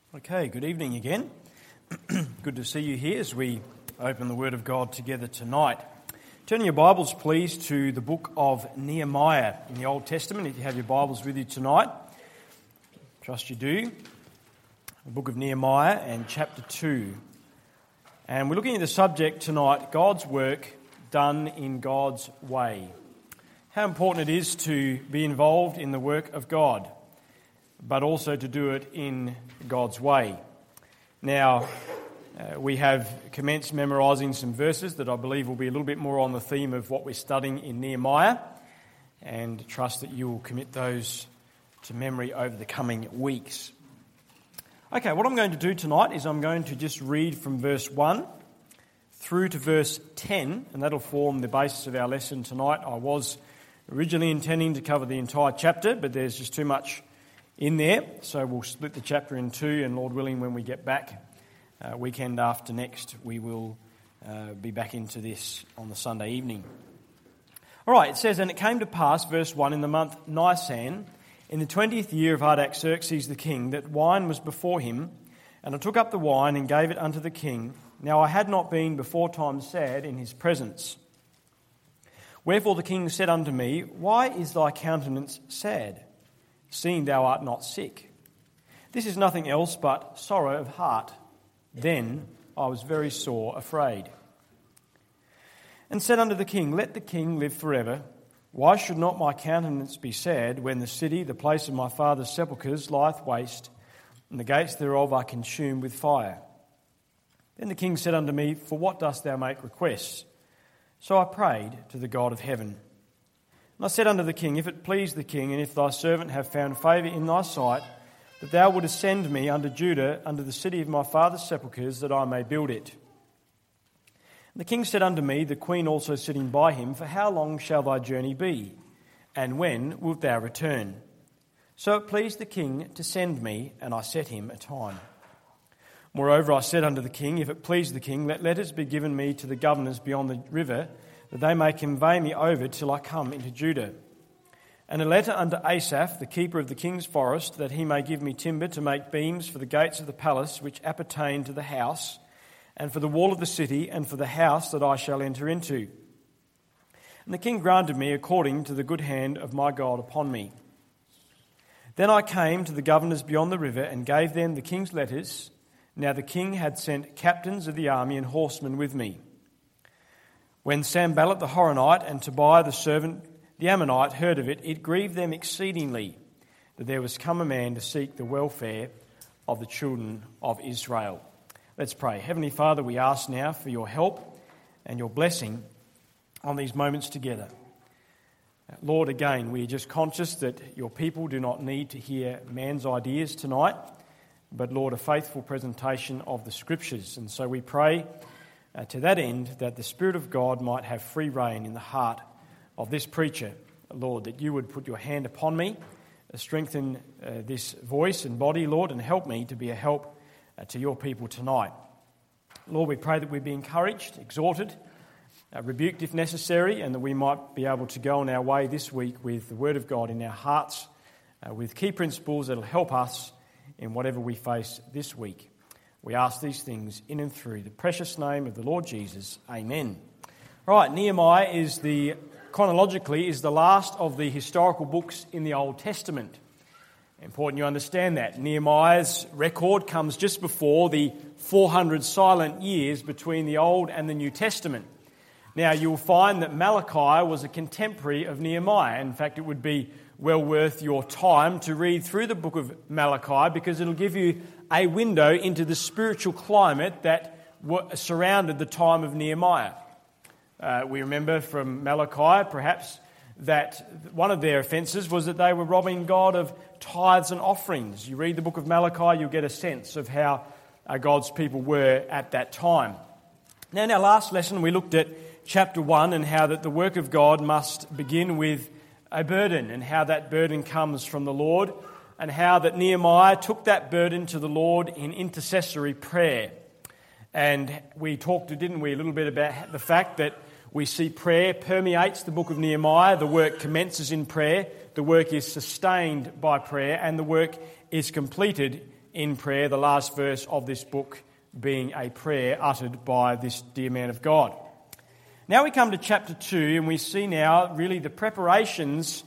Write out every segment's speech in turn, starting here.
Okay, good evening again. Good to see you here as we open the Word of God together tonight. Turn your Bibles, please, to the book of Nehemiah in the Old Testament, if you have your Bibles with you tonight. Trust you do. The book of Nehemiah and chapter 2. And we're looking at the subject tonight, God's work done in God's way. How important it is to be involved in the work of God, but also to do it in God's way. Now, we have commenced memorising some verses that I believe will be a little bit more on the theme of what we're studying in Nehemiah, and trust that you will commit those to memory over the coming weeks. Okay, what I'm going to do tonight is I'm going to just read from verse 1 through to verse 10, and that'll form the basis of our lesson tonight. I was originally intending to cover the entire chapter, but there's just too much in there, so we'll split the chapter in two, and Lord willing, when we get back weekend after next, we will be back into this on the Sunday evening. All right, it says, "And it came to pass," verse 1, "in the month Nisan, in the 20th year of Artaxerxes the king, that wine was before him, and I took up the wine and gave it unto the king. Now I had not been before time sad in his presence. Wherefore the king said unto me, Why is thy countenance sad, seeing thou art not sick? This is nothing else but sorrow of heart. Then I was very sore afraid. And said unto the king, Let the king live forever. Why should not my countenance be sad, when the city, the place of my father's sepulchres, lieth waste, and the gates thereof are consumed with fire? Then the king said unto me, For what dost thou make requests? So I prayed to the God of heaven. And I said unto the king, If it please the king, and if thy servant have found favour in thy sight, that thou wouldest send me unto Judah, unto the city of my father's sepulchres, that I may build it. And the king said unto me, the queen also sitting by him, For how long shall thy journey be? And when wilt thou return? So it pleased the king to send me, and I set him a time. Moreover, I said unto the king, If it please the king, let letters be given me to the governors beyond the river, that they may convey me over till I come into Judah. And a letter unto Asaph, the keeper of the king's forest, that he may give me timber to make beams for the gates of the palace which appertain to the house, and for the wall of the city, and for the house that I shall enter into. And the king granted me according to the good hand of my God upon me. Then I came to the governors beyond the river, and gave them the king's letters. Now the king had sent captains of the army and horsemen with me. When Sanballat the Horonite and Tobiah the servant, the Ammonite, heard of it, it grieved them exceedingly that there was come a man to seek the welfare of the children of Israel. Let's pray. Heavenly Father, we ask now for your help and your blessing on these moments together. Lord, again, we are just conscious that your people do not need to hear man's ideas tonight, but Lord, a faithful presentation of the Scriptures. And so we pray to that end, that the Spirit of God might have free rein in the heart of this preacher. Lord, that you would put your hand upon me, strengthen this voice and body, Lord, and help me to be a help to your people tonight. Lord, we pray that we be encouraged, exhorted, rebuked if necessary, and that we might be able to go on our way this week with the Word of God in our hearts, with key principles that will help us in whatever we face this week. We ask these things in and through the precious name of the Lord Jesus. Amen. All right, Nehemiah chronologically is the last of the historical books in the Old Testament. Important you understand that. Nehemiah's record comes just before the 400 silent years between the Old and the New Testament. Now, you'll find that Malachi was a contemporary of Nehemiah. In fact, it would be well worth your time to read through the book of Malachi, because it'll give you a window into the spiritual climate that surrounded the time of Nehemiah. We remember from Malachi, perhaps, that one of their offences was that they were robbing God of tithes and offerings. You read the book of Malachi, you'll get a sense of how God's people were at that time. Now, in our last lesson, we looked at chapter 1 and how that the work of God must begin with a burden, and how that burden comes from the Lord, and how that Nehemiah took that burden to the Lord in intercessory prayer. And we talked, didn't we, a little bit about the fact that we see prayer permeates the book of Nehemiah. The work commences in prayer, the work is sustained by prayer, and the work is completed in prayer, the last verse of this book being a prayer uttered by this dear man of God. Now we come to chapter 2, and we see now really the preparations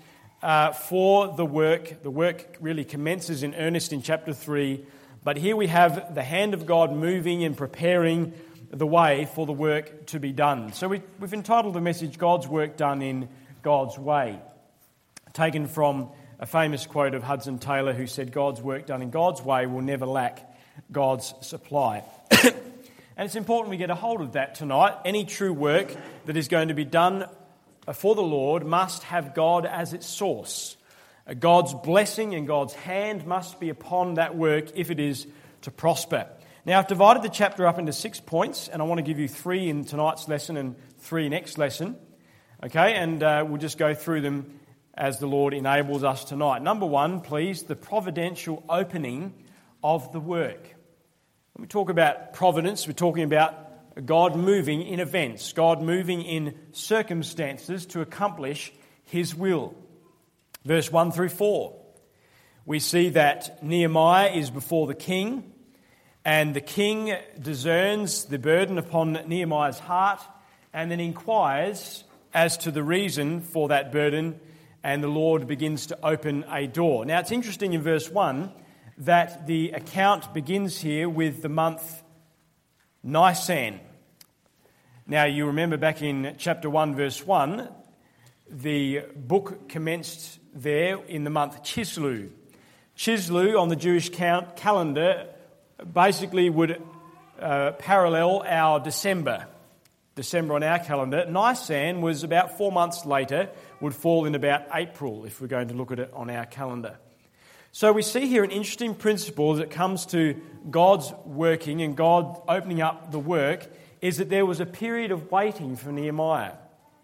for the work. The work really commences in earnest in chapter 3, but here we have the hand of God moving and preparing the way for the work to be done. So we've entitled the message, God's Work Done in God's Way, taken from a famous quote of Hudson Taylor, who said, God's work done in God's way will never lack God's supply. And it's important we get a hold of that tonight. Any true work that is going to be done for the Lord must have God as its source. God's blessing and God's hand must be upon that work if it is to prosper. Now, I've divided the chapter up into 6 points, and I want to give you 3 in tonight's lesson and 3 next lesson. Okay, and we'll just go through them as the Lord enables us tonight. Number 1, please, the providential opening of the work. When we talk about providence, we're talking about God moving in events, God moving in circumstances to accomplish His will. Verse 1 through 4, we see that Nehemiah is before the king, and the king discerns the burden upon Nehemiah's heart and then inquires as to the reason for that burden, and the Lord begins to open a door. Now, it's interesting in verse 1 that the account begins here with the month Nisan. Now, you remember back in chapter 1, verse 1, the book commenced there in the month Chislew. Chislew on the Jewish calendar basically would parallel our December on our calendar. Nisan was about 4 months later, would fall in about April if we're going to look at it on our calendar. So we see here an interesting principle as it comes to God's working and God opening up the work, is that there was a period of waiting for Nehemiah.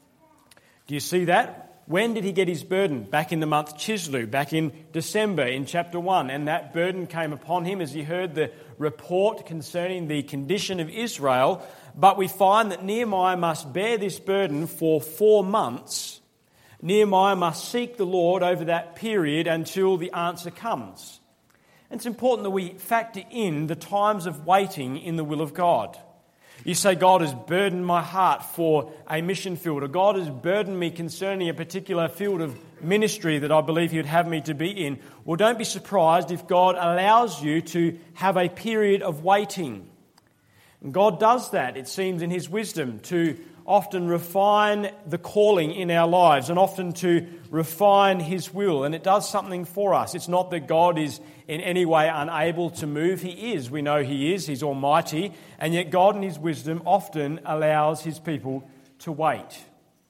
Do you see that? When did he get his burden? Back in the month Chislew, back in December in chapter 1. And that burden came upon him as he heard the report concerning the condition of Israel. But we find that Nehemiah must bear this burden for 4 months. Nehemiah must seek the Lord over that period until the answer comes. And it's important that we factor in the times of waiting in the will of God. You say, God has burdened my heart for a mission field, or God has burdened me concerning a particular field of ministry that I believe He would have me to be in. Well, don't be surprised if God allows you to have a period of waiting. And God does that, it seems, in His wisdom, to often refine the calling in our lives and often to refine His will. And it does something for us. It's not that God is in any way unable to move. He is. We know He is. He's almighty. And yet God in His wisdom often allows His people to wait.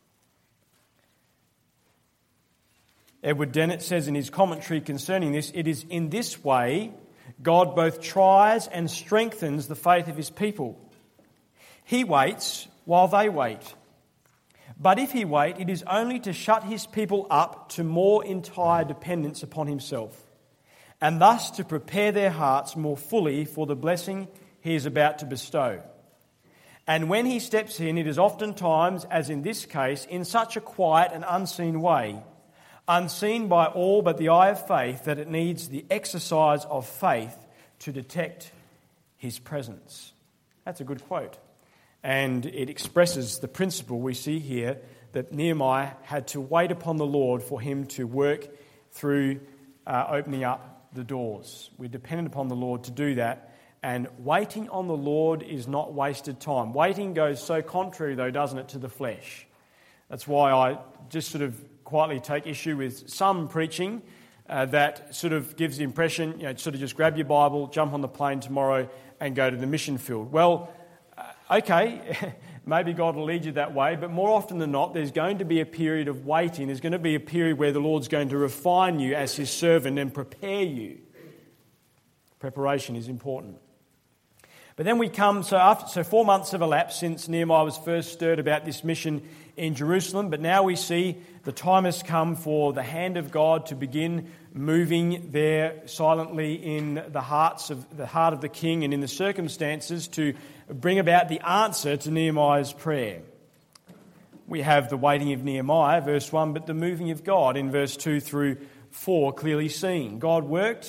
Edward Dennett says in his commentary concerning this, it is in this way God both tries and strengthens the faith of His people. He waits while they wait. But if He wait, it is only to shut His people up to more entire dependence upon Himself, and thus to prepare their hearts more fully for the blessing He is about to bestow. And when He steps in, it is oftentimes, as in this case, in such a quiet and unseen way, unseen by all but the eye of faith, that it needs the exercise of faith to detect His presence. That's a good quote. And it expresses the principle we see here that Nehemiah had to wait upon the Lord for Him to work through opening up the doors. We're dependent upon the Lord to do that. And waiting on the Lord is not wasted time. Waiting goes so contrary, though, doesn't it, to the flesh. That's why I just sort of quietly take issue with some preaching that sort of gives the impression, sort of just grab your Bible, jump on the plane tomorrow and go to the mission field. Well, okay, maybe God will lead you that way, but more often than not, there's going to be a period of waiting. There's going to be a period where the Lord's going to refine you as His servant and prepare you. Preparation is important. But then we come, so 4 months have elapsed since Nehemiah was first stirred about this mission in Jerusalem, but now we see the time has come for the hand of God to begin moving there silently in the heart of the king and in the circumstances to bring about the answer to Nehemiah's prayer. We have the waiting of Nehemiah, verse 1, but the moving of God in verse 2 through 4 clearly seen. God worked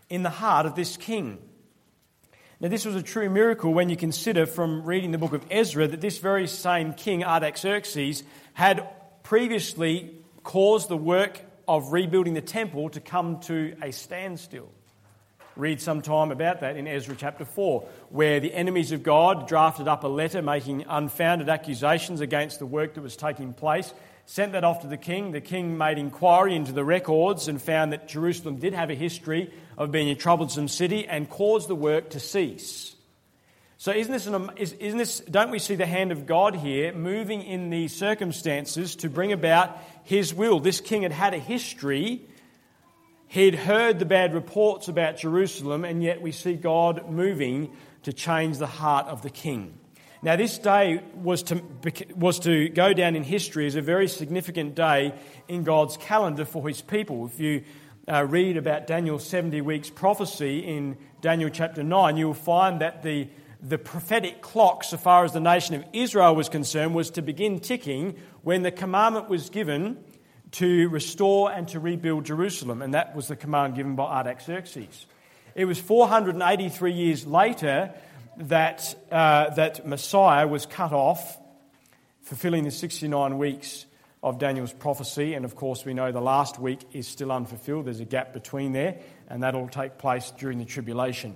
in the heart of this king. Now, this was a true miracle when you consider from reading the book of Ezra that this very same king, Artaxerxes, had previously caused the work of rebuilding the temple to come to a standstill. Read sometime about that in Ezra chapter 4, where the enemies of God drafted up a letter making unfounded accusations against the work that was taking place, sent that off to the king. The king made inquiry into the records and found that Jerusalem did have a history of being a troublesome city and caused the work to cease. So don't we see the hand of God here moving in these circumstances to bring about his will? This king had had a history. He'd heard the bad reports about Jerusalem, and yet we see God moving to change the heart of the king. Now, this day was to go down in history as a very significant day in God's calendar for his people. If you read about Daniel's 70 weeks prophecy in Daniel chapter 9, you will find that the prophetic clock, so far as the nation of Israel was concerned, was to begin ticking when the commandment was given to restore and to rebuild Jerusalem, and that was the command given by Artaxerxes. It was 483 years later that Messiah was cut off, fulfilling the 69 weeks of Daniel's prophecy, and of course we know the last week is still unfulfilled. There's a gap between there, and that'll take place during the tribulation.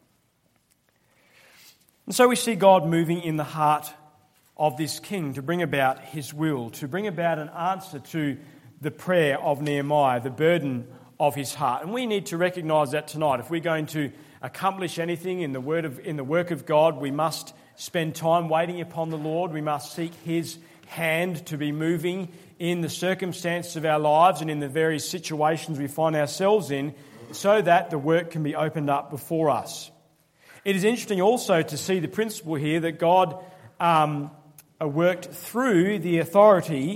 And so we see God moving in the heart of this king to bring about his will, to bring about an answer to the prayer of Nehemiah, the burden of his heart. And we need to recognise that tonight. If we're going to accomplish anything in the work of God, we must spend time waiting upon the Lord. We must seek his hand to be moving in the circumstances of our lives and in the various situations we find ourselves in, so that the work can be opened up before us. It is interesting also to see the principle here that God worked through the authority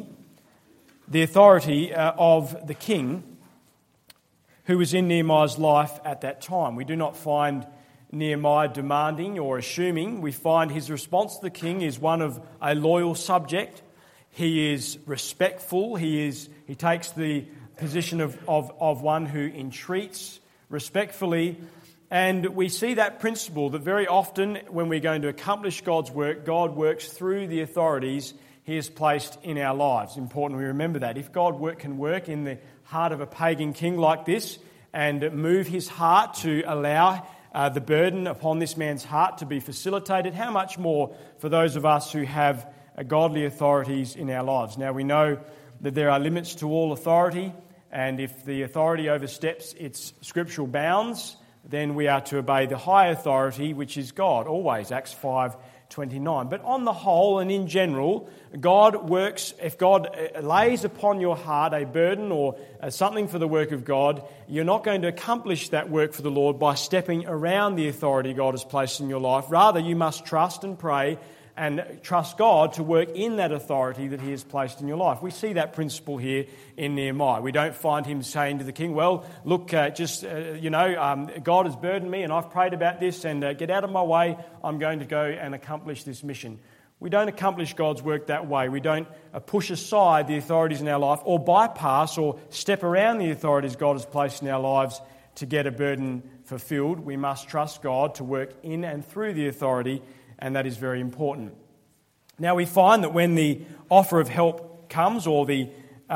of the king who was in Nehemiah's life at that time. We do not find Nehemiah demanding or assuming. We find his response to the king is one of a loyal subject. He is respectful. He takes the position of one who entreats respectfully. And we see that principle that very often when we're going to accomplish God's work, God works through the authorities he has placed in our lives. Important we remember that. If God can work in the heart of a pagan king like this and move his heart to allow the burden upon this man's heart to be facilitated, how much more for those of us who have godly authorities in our lives? Now we know that there are limits to all authority, and if the authority oversteps its scriptural bounds, then we are to obey the high authority, which is God, always, Acts 5:29. But on the whole and in general, God works. If God lays upon your heart a burden or something for the work of God, you're not going to accomplish that work for the Lord by stepping around the authority God has placed in your life. Rather, you must trust and pray and trust God to work in that authority that he has placed in your life. We see that principle here in Nehemiah. We don't find him saying to the king, well, look, God has burdened me and I've prayed about this, and get out of my way, I'm going to go and accomplish this mission. We don't accomplish God's work that way. We don't push aside the authorities in our life or bypass or step around the authorities God has placed in our lives to get a burden fulfilled. We must trust God to work in and through the authority, and that is very important. Now we find that when the offer of help comes, or the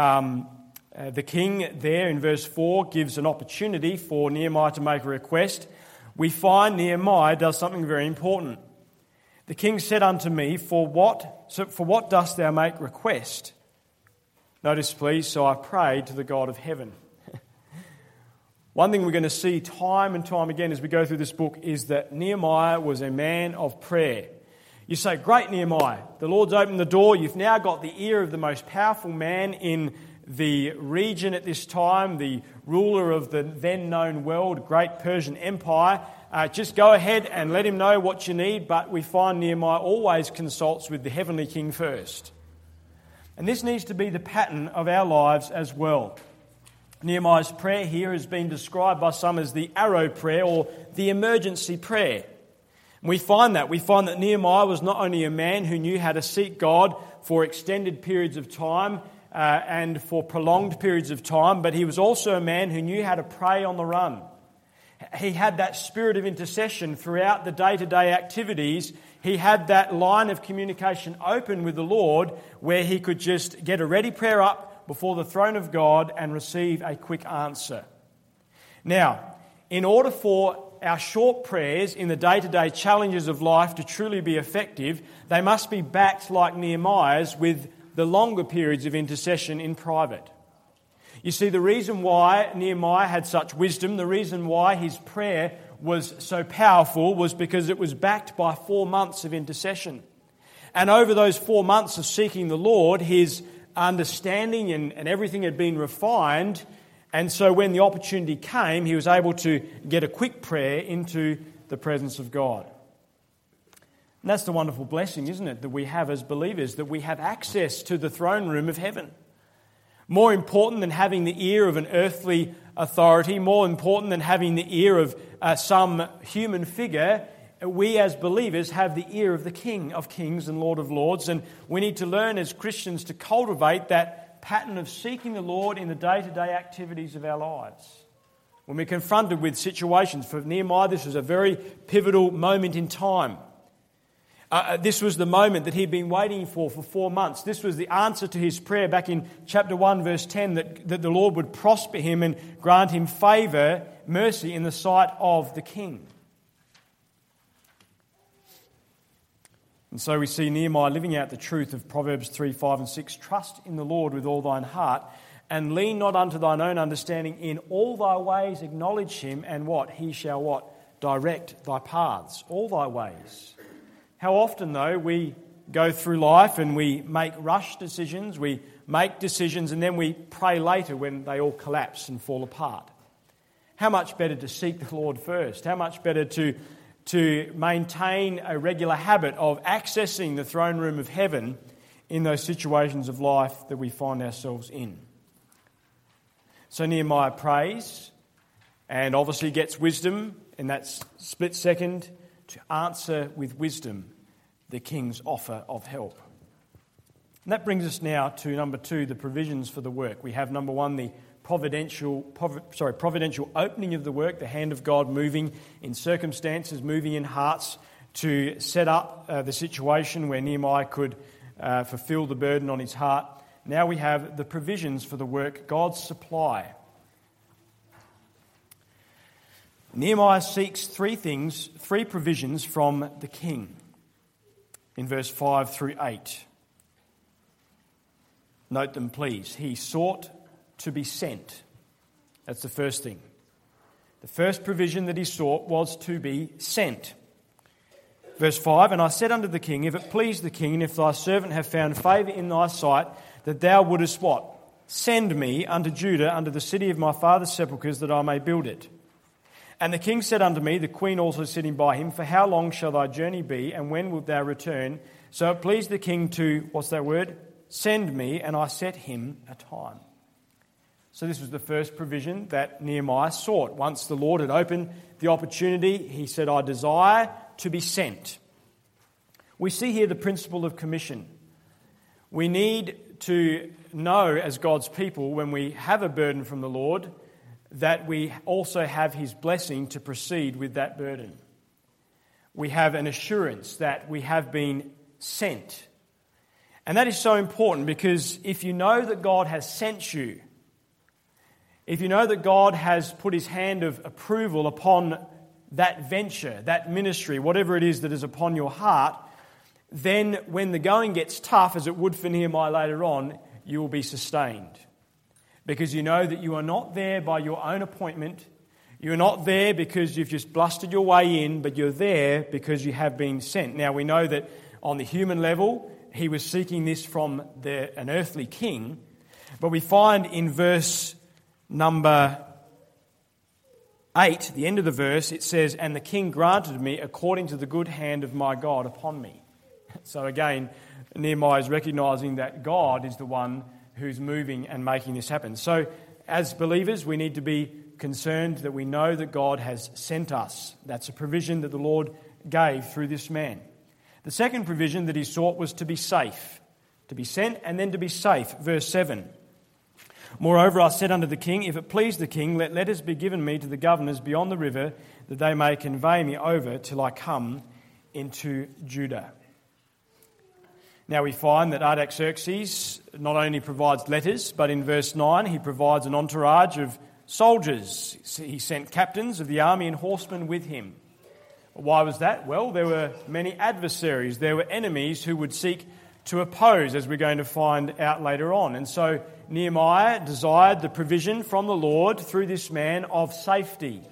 king there in verse 4 gives an opportunity for Nehemiah to make a request, we find Nehemiah does something very important. The king said unto me, for what dost thou make request? Notice please, so I prayed to the God of heaven. One thing we're going to see time and time again as we go through this book is that Nehemiah was a man of prayer. You say, great Nehemiah, the Lord's opened the door. You've now got the ear of the most powerful man in the region at this time, the ruler of the then known world, great Persian Empire. Just go ahead and let him know what you need. But we find Nehemiah always consults with the heavenly king first. And this needs to be the pattern of our lives as well. Nehemiah's prayer here has been described by some as the arrow prayer or the emergency prayer. And we find that Nehemiah was not only a man who knew how to seek God for extended periods of time and for prolonged periods of time, but he was also a man who knew how to pray on the run. He had that spirit of intercession throughout the day-to-day activities. He had that line of communication open with the Lord where he could just get a ready prayer up before the throne of God and receive a quick answer. Now, in order for our short prayers in the day-to-day challenges of life to truly be effective, they must be backed like Nehemiah's with the longer periods of intercession in private. You see, the reason why Nehemiah had such wisdom, the reason why his prayer was so powerful was because it was backed by 4 months of intercession. And over those 4 months of seeking the Lord, his understanding and everything had been refined. And so when the opportunity came, he was able to get a quick prayer into the presence of God. And that's the wonderful blessing, isn't it, that we have as believers, that we have access to the throne room of heaven. More important than having the ear of an earthly authority, more important than having the ear of some human figure, we as believers have the ear of the King of Kings and Lord of Lords, and we need to learn as Christians to cultivate that pattern of seeking the Lord in the day-to-day activities of our lives. When we're confronted with situations, for Nehemiah this was a very pivotal moment in time. This was the moment that he'd been waiting for 4 months. This was the answer to his prayer back in chapter 1, verse 10, that the Lord would prosper him and grant him favour, mercy in the sight of the king. And so we see Nehemiah living out the truth of Proverbs 3, 5 and 6. Trust in the Lord with all thine heart, and lean not unto thine own understanding. In all thy ways acknowledge him, and what? He shall what? Direct thy paths. All thy ways. How often, though, we go through life and we make rush decisions, we make decisions and then we pray later when they all collapse and fall apart. How much better to seek the Lord first? How much better to maintain a regular habit of accessing the throne room of heaven in those situations of life that we find ourselves in? So Nehemiah prays and obviously gets wisdom in that split second to answer with wisdom the king's offer of help. And that brings us now to number 2, the provisions for the work. We have number 1, the providential opening of the work, the hand of God moving in circumstances, moving in hearts to set up the situation where Nehemiah could fulfill the burden on his heart. Now we have the provisions for the work, God's supply. Nehemiah seeks 3 provisions from the king in verse 5 through 8. Note them, please. He sought to be sent. That's the first thing. The first provision that he sought was to be sent. Verse 5, and I said unto the king, if it please the king, and if thy servant have found favour in thy sight, that thou wouldest what? Send me unto Judah, unto the city of my father's sepulchres, that I may build it. And the king said unto me, the queen also sitting by him, for how long shall thy journey be, and when wilt thou return? So it pleased the king to, what's that word? Send me, and I set him a time. So this was the first provision that Nehemiah sought. Once the Lord had opened the opportunity, he said, I desire to be sent. We see here the principle of commission. We need to know as God's people, when we have a burden from the Lord, that we also have his blessing to proceed with that burden. We have an assurance that we have been sent. And that is so important, because if you know that God has sent you, if you know that God has put his hand of approval upon that venture, that ministry, whatever it is that is upon your heart, then when the going gets tough, as it would for Nehemiah later on, you will be sustained. Because you know that you are not there by your own appointment. You're not there because you've just blustered your way in, but you're there because you have been sent. Now we know that on the human level, he was seeking this from an earthly king. But we find in verse number 8, the end of the verse, it says, and the king granted me according to the good hand of my God upon me. So again, Nehemiah is recognising that God is the one who's moving and making this happen. So as believers, we need to be concerned that we know that God has sent us. That's a provision that the Lord gave through this man. The second provision that he sought was to be safe. To be sent and then to be safe. Verse 7. Moreover, I said unto the king, if it please the king, let letters be given me to the governors beyond the river, that they may convey me over till I come into Judah. Now we find that Artaxerxes not only provides letters, but in verse 9 he provides an entourage of soldiers. He sent captains of the army and horsemen with him. Why was that? Well, there were many adversaries. There were enemies who would seek to oppose, as we're going to find out later on. And so Nehemiah desired the provision from the Lord through this man of safety.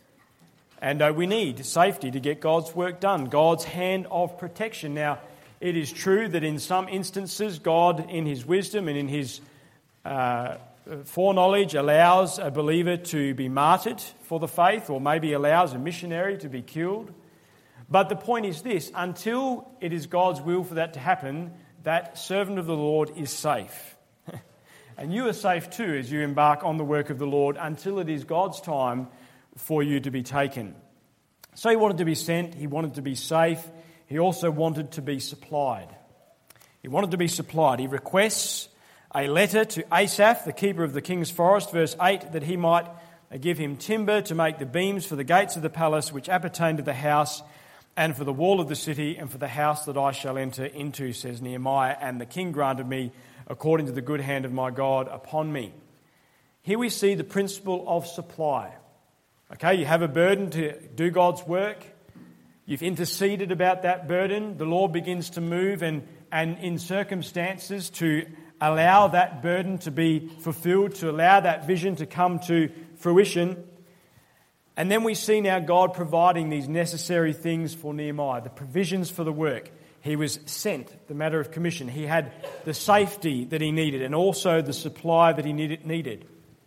And we need safety to get God's work done, God's hand of protection. Now, it is true that in some instances, God, in his wisdom and in his foreknowledge, allows a believer to be martyred for the faith, or maybe allows a missionary to be killed. But the point is this: until it is God's will for that to happen, that servant of the Lord is safe. And you are safe too as you embark on the work of the Lord until it is God's time for you to be taken. So he wanted to be sent, he wanted to be safe, he also wanted to be supplied. He wanted to be supplied. He requests a letter to Asaph, the keeper of the king's forest, verse 8, that he might give him timber to make the beams for the gates of the palace which appertain to the house, and for the wall of the city, and for the house that I shall enter into, says Nehemiah. And the king granted me according to the good hand of my God upon me. Here we see the principle of supply. Okay, you have a burden to do God's work. You've interceded about that burden. The Lord begins to move and in circumstances to allow that burden to be fulfilled, to allow that vision to come to fruition. And then we see now God providing these necessary things for Nehemiah, the provisions for the work. He was sent, the matter of commission. He had the safety that he needed and also the supply that he needed.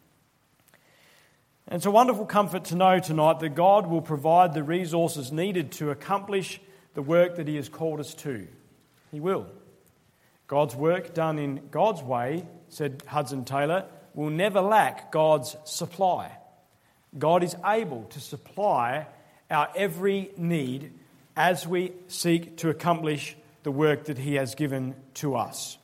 And it's a wonderful comfort to know tonight that God will provide the resources needed to accomplish the work that he has called us to. He will. God's work done in God's way, said Hudson Taylor, will never lack God's supply. God is able to supply our every need as we seek to accomplish the work that he has given to us.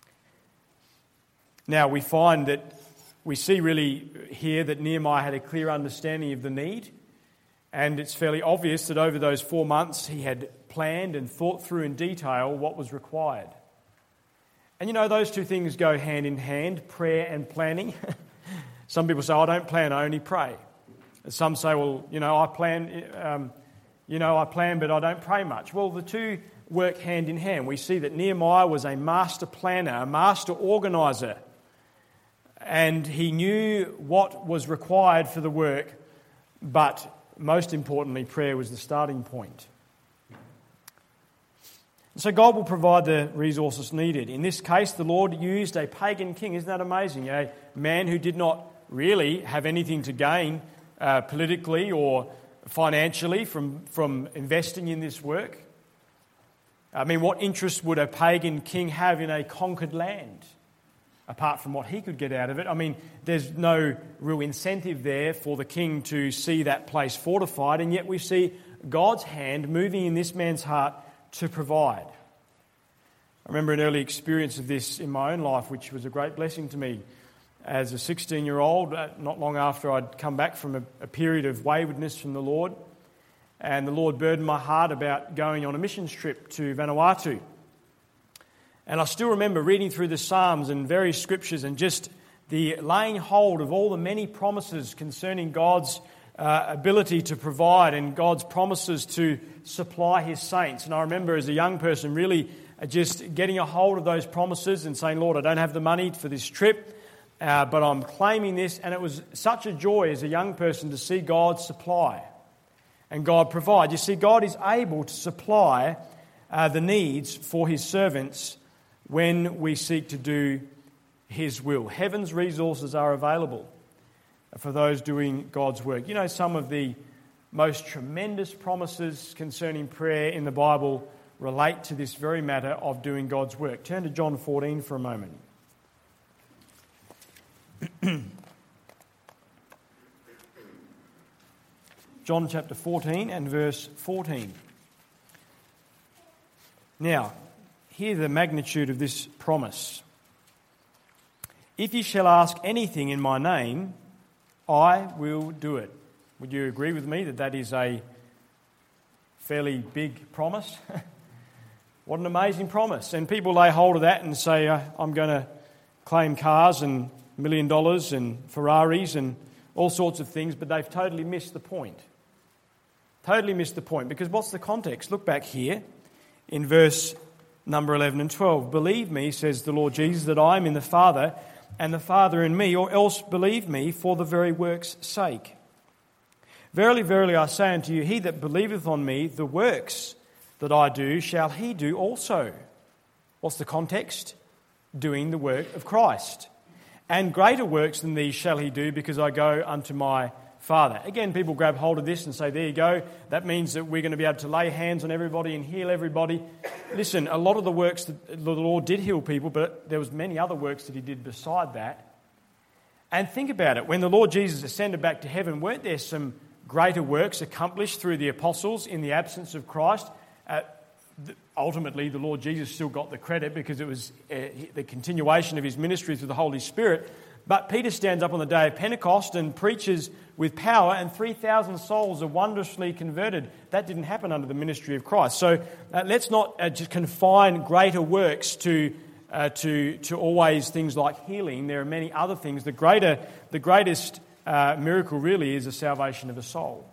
Now we find that we see really here that Nehemiah had a clear understanding of the need, and it's fairly obvious that over those 4 months he had planned and thought through in detail what was required. And you know, those two things go hand in hand, prayer and planning. Some people say, I don't plan, I only pray. And some say, well, I plan but I don't pray much. Well, the two work hand in hand. We see that Nehemiah was a master planner, a master organiser, and he knew what was required for the work, but most importantly, prayer was the starting point. So God will provide the resources needed. In this case, the Lord used a pagan king. Isn't that amazing? A man who did not really have anything to gain politically or financially from investing in this work. I mean, what interest would a pagan king have in a conquered land, apart from what he could get out of it? I mean, there's no real incentive there for the king to see that place fortified, and yet we see God's hand moving in this man's heart to provide. I remember an early experience of this in my own life, which was a great blessing to me. As a 16-year-old, not long after I'd come back from a period of waywardness from the Lord, and the Lord burdened my heart about going on a missions trip to Vanuatu. And I still remember reading through the Psalms and various scriptures and just the laying hold of all the many promises concerning God's ability to provide and God's promises to supply his saints. And I remember as a young person really just getting a hold of those promises and saying, Lord, I don't have the money for this trip, but I'm claiming this. And it was such a joy as a young person to see God supply and God provide. You see, God is able to supply the needs for his servants when we seek to do his will. Heaven's resources are available for those doing God's work. You know, some of the most tremendous promises concerning prayer in the Bible relate to this very matter of doing God's work. Turn to John 14 for a moment. John chapter 14 and verse 14. Now, hear the magnitude of this promise. If you shall ask anything in my name, I will do it. Would you agree with me that that is a fairly big promise? What an amazing promise. And people lay hold of that and say, I'm going to claim cars and $1 million and Ferraris and all sorts of things, but they've totally missed the point. Totally missed the point. Because what's the context? Look back here in verse number 11 and 12. Believe me, says the Lord Jesus, that I am in the Father and the Father in me, or else believe me for the very work's sake. Verily, verily, I say unto you, he that believeth on me, the works that I do, shall he do also. What's the context? Doing the work of Christ. And greater works than these shall he do, because I go unto my Father. Again, people grab hold of this and say, there you go, that means that we're going to be able to lay hands on everybody and heal everybody. Listen, a lot of the works that the Lord did heal people, but there was many other works that he did beside that. And think about it, when the Lord Jesus ascended back to heaven, weren't there some greater works accomplished through the apostles in the absence of Christ? Ultimately, the Lord Jesus still got the credit because it was the continuation of his ministry through the Holy Spirit. But Peter stands up on the day of Pentecost and preaches with power, and 3,000 souls are wondrously converted. That didn't happen under the ministry of Christ. So let's not just confine greater works to always things like healing. There are many other things. The greatest miracle really is the salvation of a soul.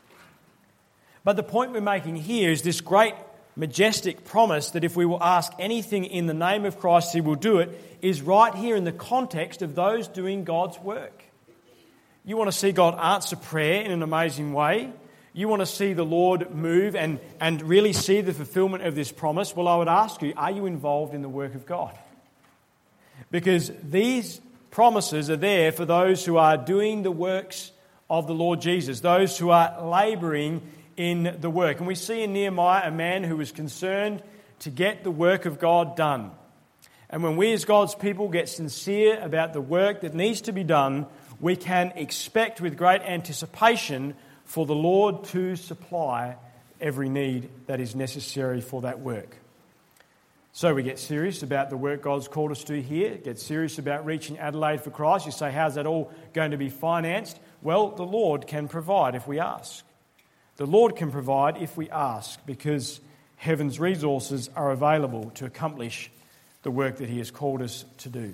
But the point we're making here is this great majestic promise that if we will ask anything in the name of Christ, he will do it, is right here in the context of those doing God's work. You want to see God answer prayer in an amazing way? You want to see the Lord move and really see the fulfillment of this promise? Well, I would ask you, are you involved in the work of God? Because these promises are there for those who are doing the works of the Lord Jesus, those who are labouring in the work. And we see in Nehemiah a man who was concerned to get the work of God done. And when we as God's people get sincere about the work that needs to be done, we can expect with great anticipation for the Lord to supply every need that is necessary for that work. So we get serious about the work God's called us to here, get serious about reaching Adelaide for Christ. You say, how's that all going to be financed? Well, the Lord can provide if we ask. The Lord can provide if we ask, because heaven's resources are available to accomplish the work that he has called us to do.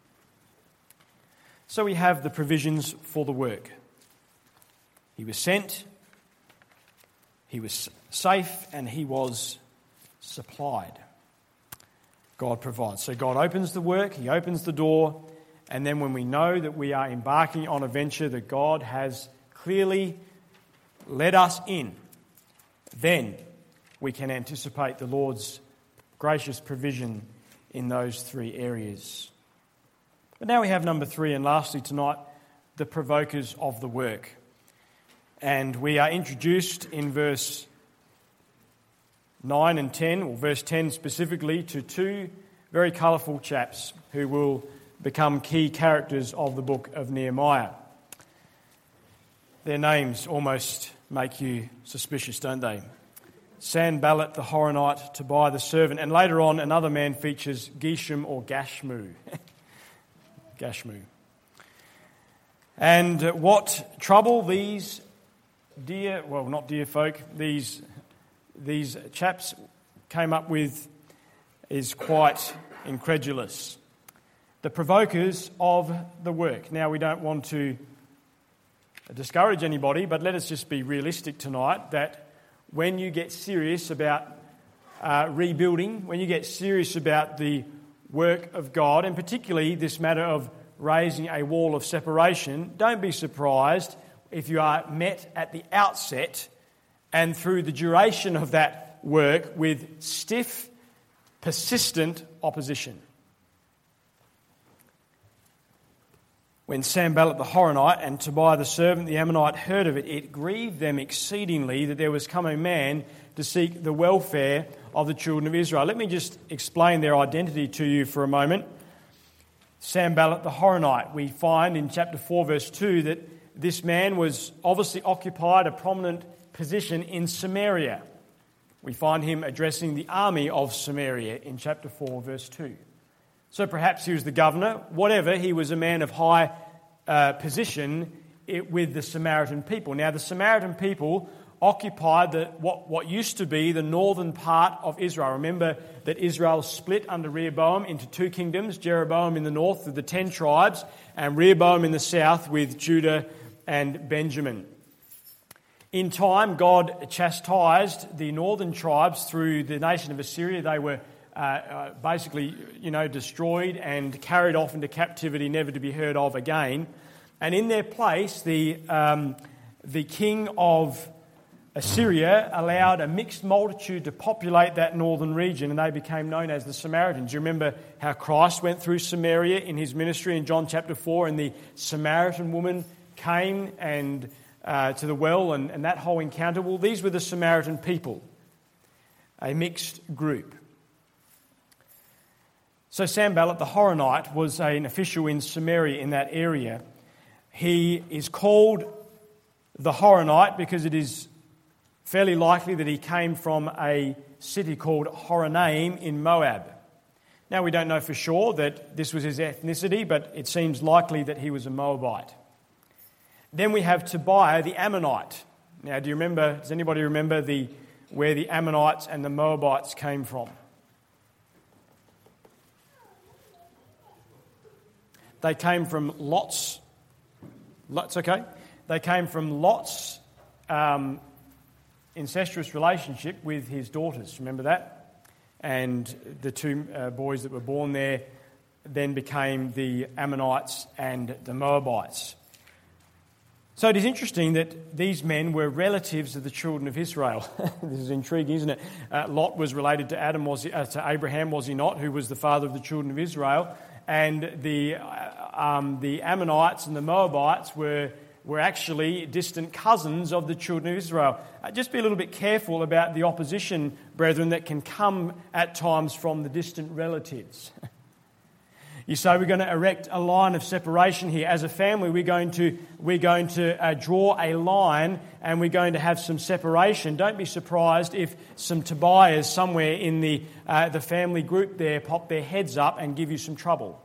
So we have the provisions for the work. He was sent, he was safe, and he was supplied. God provides. So God opens the work, he opens the door, and then when we know that we are embarking on a venture that God has clearly led us in, then we can anticipate the Lord's gracious provision in those three areas. But now we have number 3, and lastly tonight, the provokers of the work. And we are introduced in verse 9 and 10, or verse 10 specifically, to two very colourful chaps who will become key characters of the book of Nehemiah. Their names almost make you suspicious, don't they? Sanballat the Horonite, Tobiah the servant, and later on another man features, Geshem or Gashmu. Gashmu. And what trouble these these chaps came up with is quite incredulous. The provokers of the work. Now, we don't want to discourage anybody, but let us just be realistic tonight that when you get serious about rebuilding, when you get serious about the work of God, and particularly this matter of raising a wall of separation, don't be surprised if you are met at the outset and through the duration of that work with stiff, persistent opposition. When Sanballat the Horonite and Tobiah the servant, the Ammonite, heard of it, it grieved them exceedingly that there was come a man to seek the welfare of the children of Israel. Let me just explain their identity to you for a moment. Sanballat the Horonite, we find in chapter 4 verse 2 that this man was obviously occupied a prominent position in Samaria. We find him addressing the army of Samaria in chapter 4 verse 2. So perhaps he was the governor. Whatever, he was a man of high position with the Samaritan people. Now, the Samaritan people occupied what used to be the northern part of Israel. Remember that Israel split under Rehoboam into two kingdoms, Jeroboam in the north with the 10 tribes, and Rehoboam in the south with Judah and Benjamin. In time, God chastised the northern tribes through the nation of Assyria. They were basically, destroyed and carried off into captivity, never to be heard of again. And in their place, the king of Assyria allowed a mixed multitude to populate that northern region, and they became known as the Samaritans. You remember how Christ went through Samaria in his ministry in John chapter 4, and the Samaritan woman came and to the well and that whole encounter. Well, these were the Samaritan people, a mixed group. So Sanballat the Horonite was an official in Samaria in that area. He is called the Horonite because it is fairly likely that he came from a city called Horonaim in Moab. Now, we don't know for sure that this was his ethnicity, but it seems likely that he was a Moabite. Then we have Tobiah the Ammonite. Now, does anybody remember where the Ammonites and the Moabites came from? They came from Lot's. Okay. They came from Lot's incestuous relationship with his daughters. Remember that? And the two boys that were born there then became the Ammonites and the Moabites. So it is interesting that these men were relatives of the children of Israel. This is intriguing, isn't it? Lot was related to to Abraham, was he not, who was the father of the children of Israel? And the Ammonites and the Moabites were actually distant cousins of the children of Israel. Just be a little bit careful about the opposition, brethren, that can come at times from the distant relatives. You say we're going to erect a line of separation here. As a family, we're going to draw a line, and we're going to have some separation. Don't be surprised if some Tobiahs somewhere in the family group there pop their heads up and give you some trouble.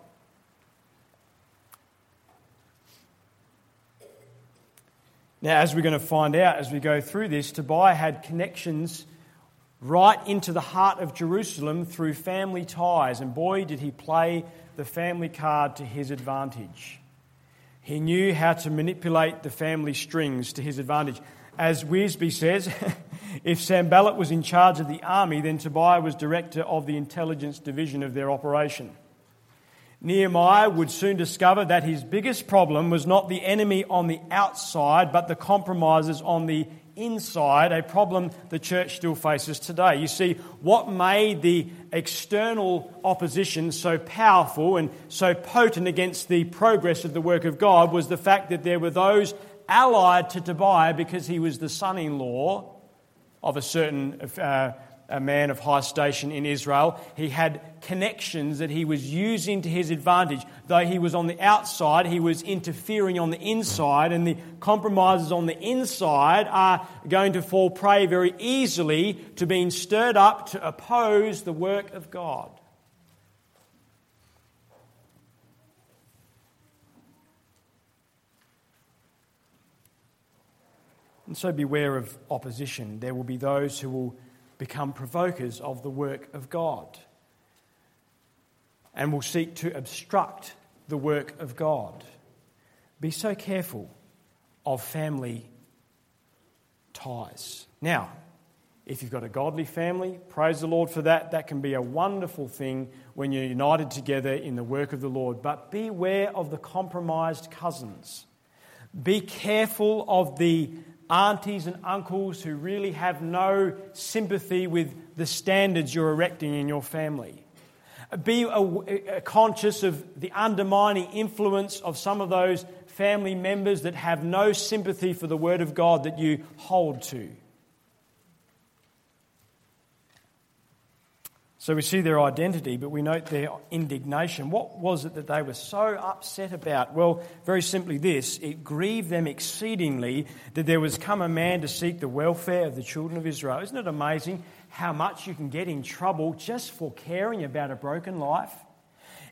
Now, as we're going to find out as we go through this, Tobiah had connections right into the heart of Jerusalem through family ties, and boy, did he play the family card to his advantage. He knew how to manipulate the family strings to his advantage. As Wiersbe says, if Sanballat was in charge of the army, then Tobiah was director of the intelligence division of their operation. Nehemiah would soon discover that his biggest problem was not the enemy on the outside, but the compromisers on the inside, a problem the church still faces today. You see, what made the external opposition so powerful and so potent against the progress of the work of God was the fact that there were those allied to Tobiah because he was the son-in-law of a certain a man of high station in Israel. He had connections that he was using to his advantage. Though he was on the outside, he was interfering on the inside, and the compromisers on the inside are going to fall prey very easily to being stirred up to oppose the work of God. And so beware of opposition. There will be those who will become provokers of the work of God and will seek to obstruct the work of God. Be so careful of family ties. Now, if you've got a godly family, praise the Lord for that. That can be a wonderful thing when you're united together in the work of the Lord. But beware of the compromised cousins. Be careful of the aunties and uncles who really have no sympathy with the standards you're erecting in your family. Be conscious of the undermining influence of some of those family members that have no sympathy for the Word of God that you hold to. So we see their identity, but we note their indignation. What was it that they were so upset about? Well, very simply this: it grieved them exceedingly that there was come a man to seek the welfare of the children of Israel. Isn't it amazing how much you can get in trouble just for caring about a broken life?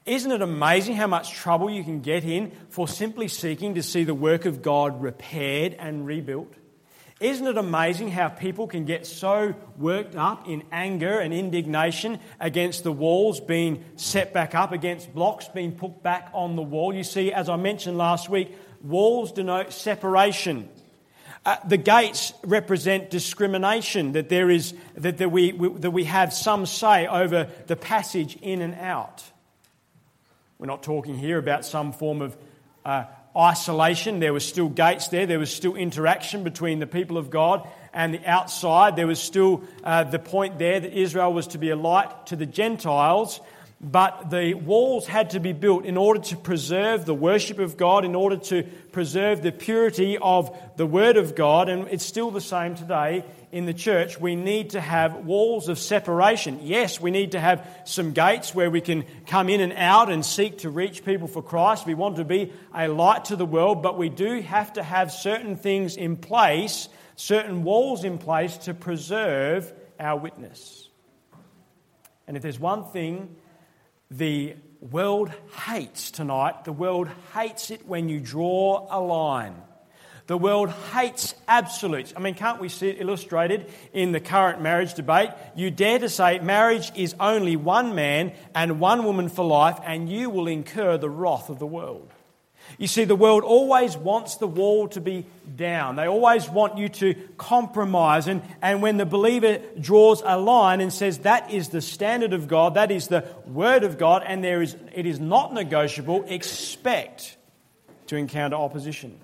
Isn't it amazing how much trouble you can get in for simply seeking to see the work of God repaired and rebuilt? Isn't it amazing how people can get so worked up in anger and indignation against the walls being set back up, against blocks being put back on the wall? You see, as I mentioned last week, walls denote separation. The gates represent discrimination, that we have some say over the passage in and out. We're not talking here about some form of isolation. There were still gates there. There was still interaction between the people of God and the outside. There was still the point there that Israel was to be a light to the Gentiles. But the walls had to be built in order to preserve the worship of God, in order to preserve the purity of the Word of God. And it's still the same today in the church. We need to have walls of separation. Yes, we need to have some gates where we can come in and out and seek to reach people for Christ. We want to be a light to the world, but we do have to have certain things in place, certain walls in place to preserve our witness. And if there's one thing the world hates tonight, the world hates it when you draw a line. The world hates absolutes. I mean, can't we see it illustrated in the current marriage debate? You dare to say marriage is only one man and one woman for life, and you will incur the wrath of the world. You see, the world always wants the wall to be down. They always want you to compromise. And when the believer draws a line and says that is the standard of God, that is the Word of God, and it is not negotiable, expect to encounter opposition.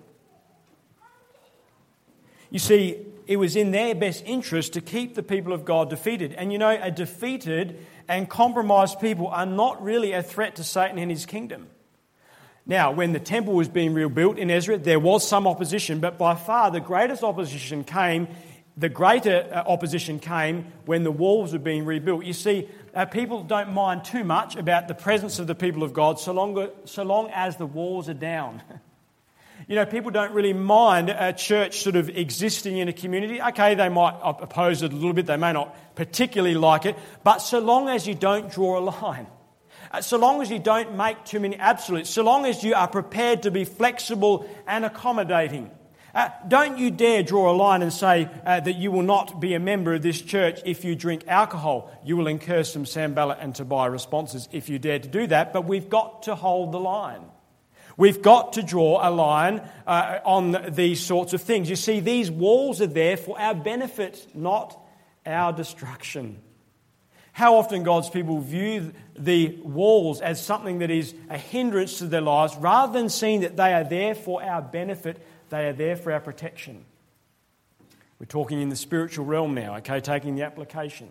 You see, it was in their best interest to keep the people of God defeated. And you know, a defeated and compromised people are not really a threat to Satan and his kingdom. Now, when the temple was being rebuilt in Ezra, there was some opposition, but by far the greater opposition came when the walls were being rebuilt. You see, people don't mind too much about the presence of the people of God so long as the walls are down. You know, people don't really mind a church sort of existing in a community. Okay, they might oppose it a little bit, they may not particularly like it, but so long as you don't draw a line, so long as you don't make too many absolutes, so long as you are prepared to be flexible and accommodating. Don't you dare draw a line and say that you will not be a member of this church if you drink alcohol. You will incur some Sanballat and Tobiah responses if you dare to do that, but we've got to hold the line. We've got to draw a line on these sorts of things. You see, these walls are there for our benefit, not our destruction. How often God's people view the walls as something that is a hindrance to their lives, rather than seeing that they are there for our benefit, they are there for our protection. We're talking in the spiritual realm now, okay, taking the application.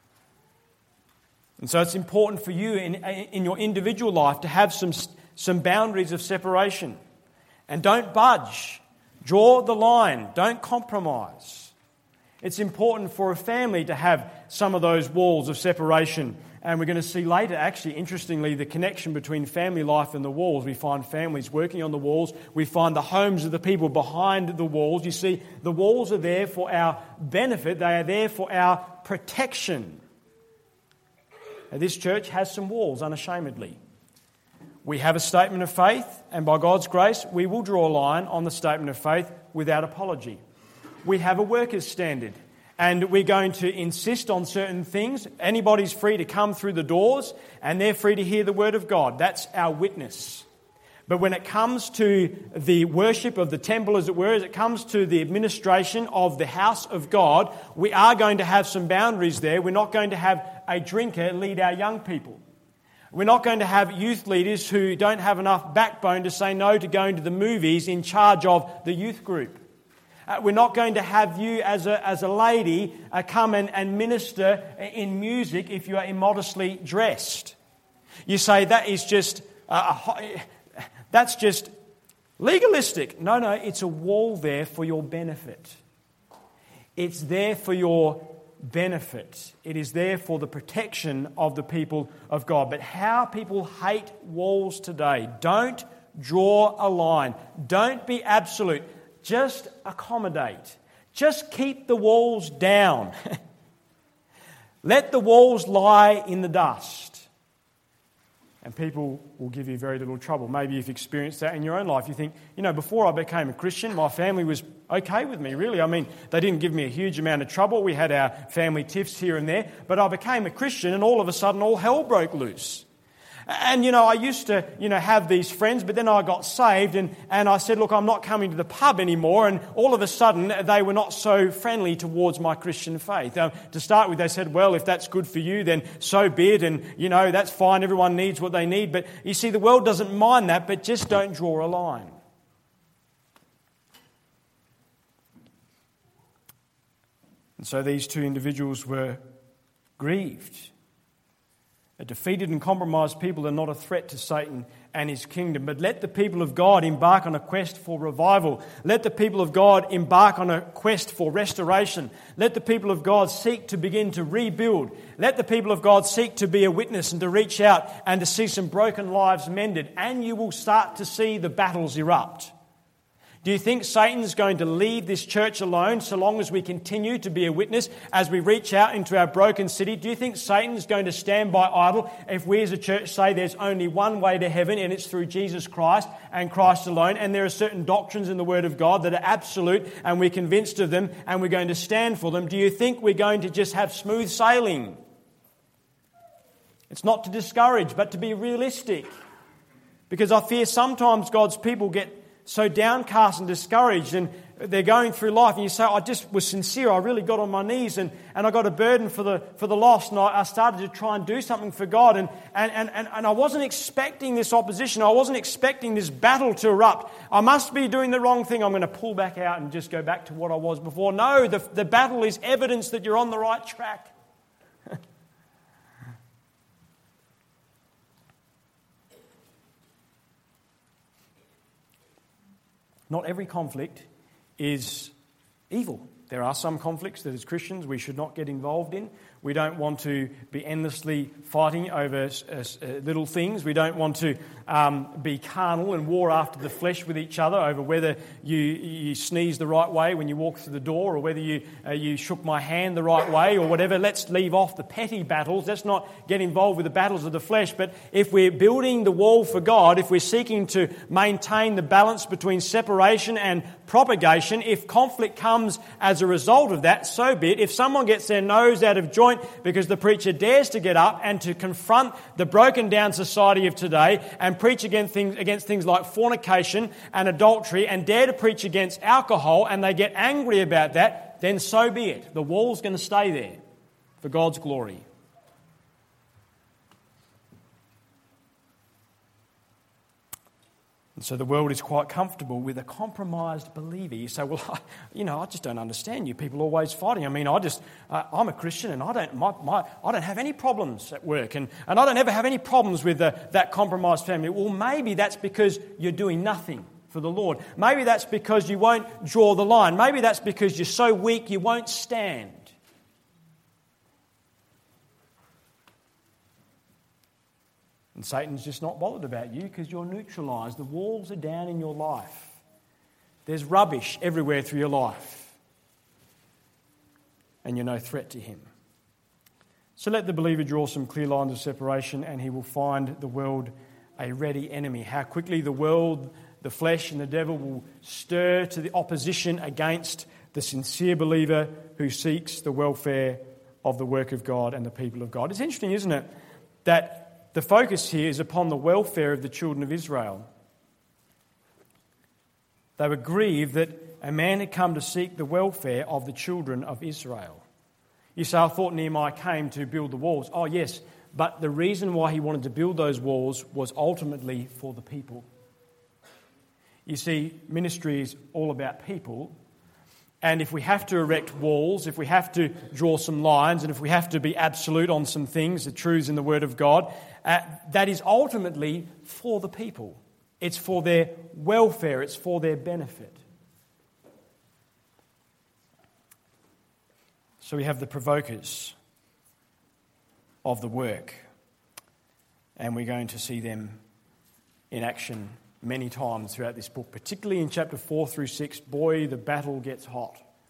And so it's important for you in your individual life to have some boundaries of separation. And don't budge. Draw the line. Don't compromise. It's important for a family to have some of those walls of separation. And we're going to see later, actually, interestingly, the connection between family life and the walls. We find families working on the walls. We find the homes of the people behind the walls. You see, the walls are there for our benefit. They are there for our protection. Now, this church has some walls, unashamedly. We have a statement of faith, and by God's grace, we will draw a line on the statement of faith without apology. We have a workers' standard, and we're going to insist on certain things. Anybody's free to come through the doors, and they're free to hear the Word of God. That's our witness. But when it comes to the worship of the temple, as it were, as it comes to the administration of the house of God, we are going to have some boundaries there. We're not going to have a drinker lead our young people. We're not going to have youth leaders who don't have enough backbone to say no to going to the movies in charge of the youth group. We're not going to have you as a lady come and minister in music if you are immodestly dressed. You say that is just that's just legalistic. No, it's a wall there for your benefit. It's there for your benefit. It is there for the protection of the people of God. But how people hate walls today. Don't draw a line. Don't be absolute. Just accommodate. Just keep the walls down. Let the walls lie in the dust. and people will give you very little trouble. Maybe you've experienced that in your own life. You think, before I became a Christian, my family was okay with me, really. I mean, they didn't give me a huge amount of trouble. We had our family tiffs here and there, but I became a Christian and all of a sudden all hell broke loose. And, I used to, have these friends, but then I got saved and I said, look, I'm not coming to the pub anymore. And all of a sudden, they were not so friendly towards my Christian faith. To start with, they said, well, if that's good for you, then so be it. And, that's fine. Everyone needs what they need. But you see, the world doesn't mind that, but just don't draw a line. And so these two individuals were grieved. A defeated and compromised people are not a threat to Satan and his kingdom. But let the people of God embark on a quest for revival. Let the people of God embark on a quest for restoration. Let the people of God seek to begin to rebuild. Let the people of God seek to be a witness and to reach out and to see some broken lives mended. And you will start to see the battles erupt. Do you think Satan's going to leave this church alone so long as we continue to be a witness as we reach out into our broken city? Do you think Satan's going to stand by idle if we as a church say there's only one way to heaven and it's through Jesus Christ and Christ alone, and there are certain doctrines in the Word of God that are absolute and we're convinced of them and we're going to stand for them? Do you think we're going to just have smooth sailing? It's not to discourage, but to be realistic. Because I fear sometimes God's people get so downcast and discouraged, and they're going through life, and you say, I just was sincere, I really got on my knees, and I got a burden for the lost, and I started to try and do something for God, and I wasn't expecting this opposition, I wasn't expecting this battle to erupt. I must be doing the wrong thing, I'm going to pull back out and just go back to what I was before. No, the battle is evidence that you're on the right track. Not every conflict is evil. There are some conflicts that as Christians we should not get involved in. We don't want to be endlessly fighting over little things. We don't want to be carnal and war after the flesh with each other over whether you sneeze the right way when you walk through the door, or whether you shook my hand the right way, or whatever. Let's leave off the petty battles. Let's not get involved with the battles of the flesh. But if we're building the wall for God, if we're seeking to maintain the balance between separation and propagation, if conflict comes as a result of that, so be it. If someone gets their nose out of joint because the preacher dares to get up and to confront the broken down society of today and preach against things like fornication and adultery, and dare to preach against alcohol, and they get angry about that, then so be it. The wall's going to stay there for God's glory. And so the world is quite comfortable with a compromised believer. You say, well, I just don't understand you people always fighting. I mean, I'm a Christian and I don't have any problems at work, and I don't ever have any problems with that compromised family. Well, maybe that's because you're doing nothing for the Lord. Maybe that's because you won't draw the line. Maybe that's because you're so weak you won't stand. And Satan's just not bothered about you because you're neutralised. The walls are down in your life. There's rubbish everywhere through your life. And you're no threat to him. So let the believer draw some clear lines of separation, and he will find the world a ready enemy. How quickly the world, the flesh and the devil will stir to the opposition against the sincere believer who seeks the welfare of the work of God and the people of God. It's interesting, isn't it, that the focus here is upon the welfare of the children of Israel. They were grieved that a man had come to seek the welfare of the children of Israel. You say, I thought Nehemiah came to build the walls. Oh yes, but the reason why he wanted to build those walls was ultimately for the people. You see, ministry is all about people. And if we have to erect walls, if we have to draw some lines, and if we have to be absolute on some things, the truths in the Word of God, that is ultimately for the people. It's for their welfare. It's for their benefit. So we have the provokers of the work, and we're going to see them in action many times throughout this book, particularly in chapter 4 through 6. Boy, the battle gets hot.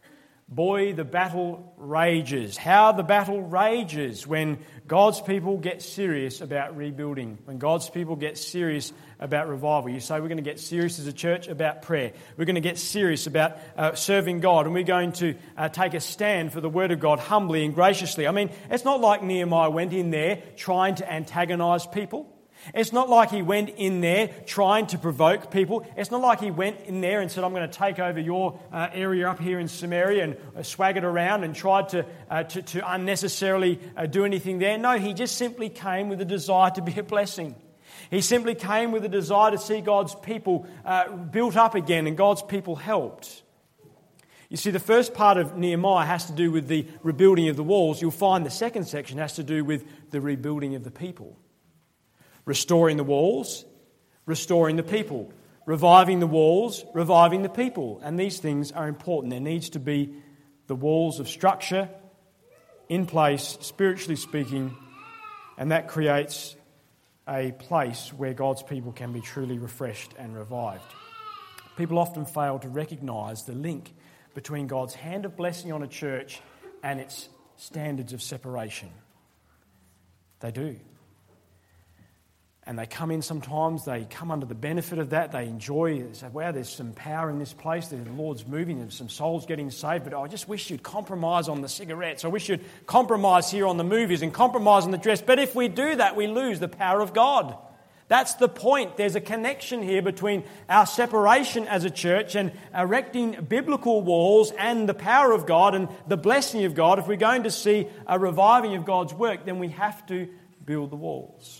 Boy, the battle rages. How the battle rages when God's people get serious about rebuilding, when God's people get serious about revival. You say, we're going to get serious as a church about prayer. We're going to get serious about serving God, and we're going to take a stand for the Word of God humbly and graciously. I mean, it's not like Nehemiah went in there trying to antagonise people. It's not like he went in there trying to provoke people. It's not like he went in there and said, I'm going to take over your area up here in Samaria and swaggered around and tried to unnecessarily do anything there. No, he just simply came with a desire to be a blessing. He simply came with a desire to see God's people built up again and God's people helped. You see, the first part of Nehemiah has to do with the rebuilding of the walls. You'll find the second section has to do with the rebuilding of the people. Restoring the walls, restoring the people. Reviving the walls, reviving the people. And these things are important. There needs to be the walls of structure in place, spiritually speaking, and that creates a place where God's people can be truly refreshed and revived. People often fail to recognise the link between God's hand of blessing on a church and its standards of separation. They do. And they come in sometimes, they come under the benefit of that, they enjoy, they say, wow, there's some power in this place, the Lord's moving, there's some souls getting saved, but I just wish you'd compromise on the cigarettes, I wish you'd compromise here on the movies and compromise on the dress. But if we do that, we lose the power of God. That's the point. There's a connection here between our separation as a church and erecting biblical walls and the power of God and the blessing of God. If we're going to see a reviving of God's work, then we have to build the walls.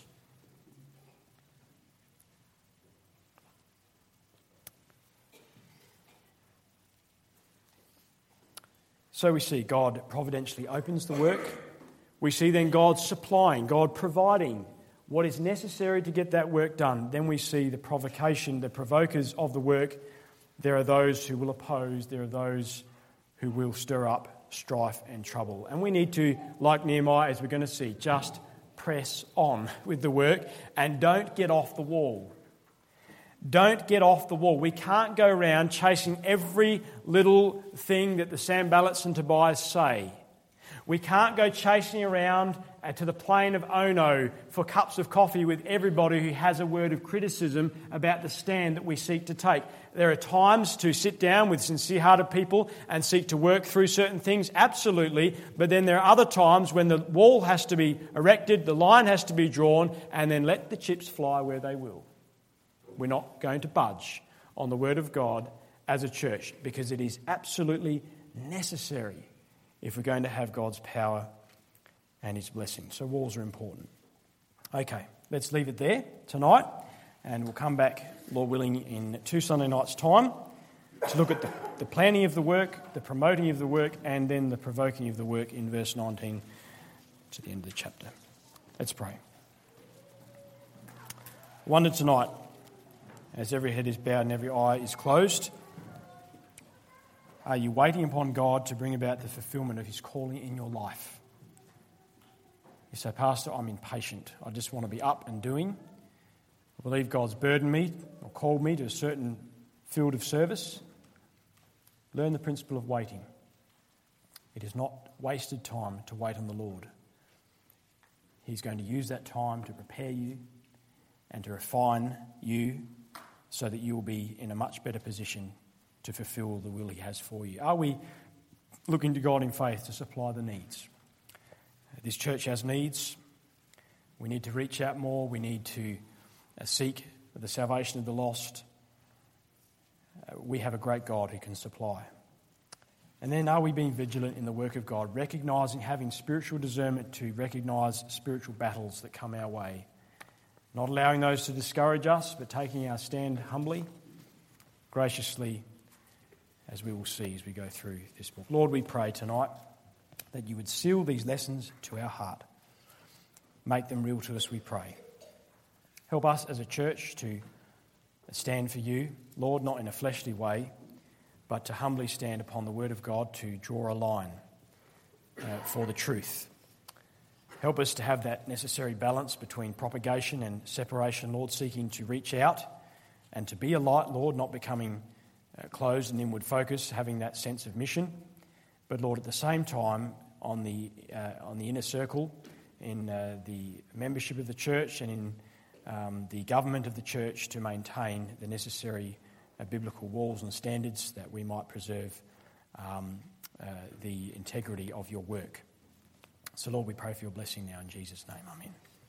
So we see God providentially opens the work. We see then God supplying, God providing what is necessary to get that work done. Then we see the provocation, the provokers of the work. There are those who will oppose. There are those who will stir up strife and trouble. And we need to, like Nehemiah, as we're going to see, just press on with the work and don't get off the wall. Don't get off the wall. We can't go around chasing every little thing that the Sanballats and Tobias say. We can't go chasing around to the plain of Ono for cups of coffee with everybody who has a word of criticism about the stand that we seek to take. There are times to sit down with sincere-hearted people and seek to work through certain things, absolutely, but then there are other times when the wall has to be erected, the line has to be drawn, and then let the chips fly where they will. We're not going to budge on the Word of God as a church because it is absolutely necessary if we're going to have God's power and His blessing. So walls are important. Okay, let's leave it there tonight and we'll come back, Lord willing, in 2 Sunday nights' time to look at the planning of the work, the promoting of the work, and then the provoking of the work in verse 19 to the end of the chapter. Let's pray. I wonder tonight, as every head is bowed and every eye is closed, are you waiting upon God to bring about the fulfillment of His calling in your life? You say, Pastor, I'm impatient. I just want to be up and doing. I believe God's burdened me or called me to a certain field of service. Learn the principle of waiting. It is not wasted time to wait on the Lord. He's going to use that time to prepare you and to refine you so that you will be in a much better position to fulfill the will He has for you. Are we looking to God in faith to supply the needs? This church has needs. We need to reach out more. We need to seek the salvation of the lost. We have a great God who can supply. And then are we being vigilant in the work of God, recognising, having spiritual discernment to recognise spiritual battles that come our way? Not allowing those to discourage us, but taking our stand humbly, graciously, as we will see as we go through this book. Lord, we pray tonight that you would seal these lessons to our heart. Make them real to us, we pray. Help us as a church to stand for you, Lord, not in a fleshly way, but to humbly stand upon the word of God to draw a line for the truth. Help us to have that necessary balance between propagation and separation, Lord, seeking to reach out and to be a light, Lord, not becoming closed and inward focused, having that sense of mission, but Lord, at the same time, on the inner circle, in the membership of the church and in the government of the church, to maintain the necessary biblical walls and standards that we might preserve the integrity of your work. So Lord, we pray for your blessing now in Jesus' name. Amen.